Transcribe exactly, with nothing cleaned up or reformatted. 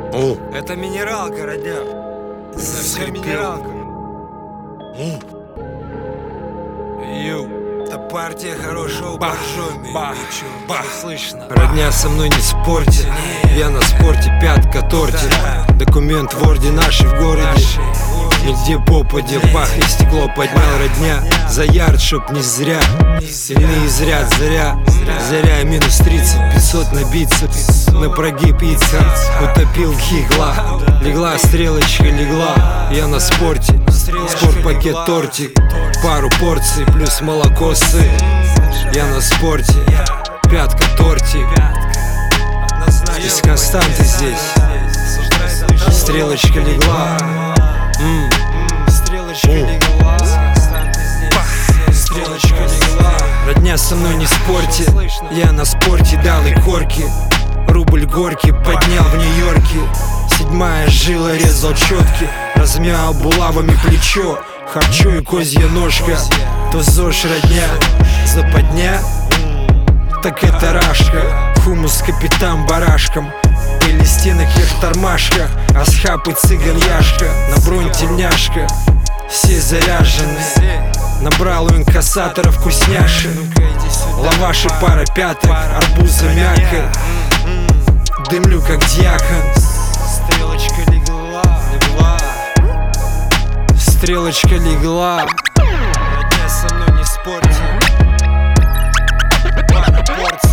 О. Это минералка, родня. Совсем минералка. Ю. Это партия хорошего боржоми. Бах, бах, слышно. Родня, со мной не спорьте. Я на спорте, пятка тортит. Документ в орде нашей в городе. Нигде попадя, бах, и стекло поднял. Родня, за ярд, чтоб не зря. Сильные зря, заря. Заря минус тридцать, пятьсот на бицепс. На прогиб яйца утопил гигла. Легла стрелочка, легла. Я на спорте, спорт-пакет тортик. Пару порций плюс молоко, сыр. Я на спорте, пятка тортик. Из константы здесь. Стрелочка легла. М. Стрелочка легла. Стрелочка легла. Родня, со мной не спорьте. Я на спорте дал и корки. Рубль горки поднял в Нью-Йорке. Седьмая жила, резал четки. Размял булавами плечо. Харчо и козья ножка. То ЗОЖ, родня, западня. Так это рашка. Хумус капитан барашком. Пыли стенок вверх тормашка. Асхаб и цыган яшка. На бронь тельняшка. Все заряжены. Набрал у инкассатора вкусняши. Лаваши пара пяток. Арбуза мякоть. Дымлю как дьякон. Стрелочка легла. Легла. Стрелочка легла. Родня, со мной не спорьте. Пара порций.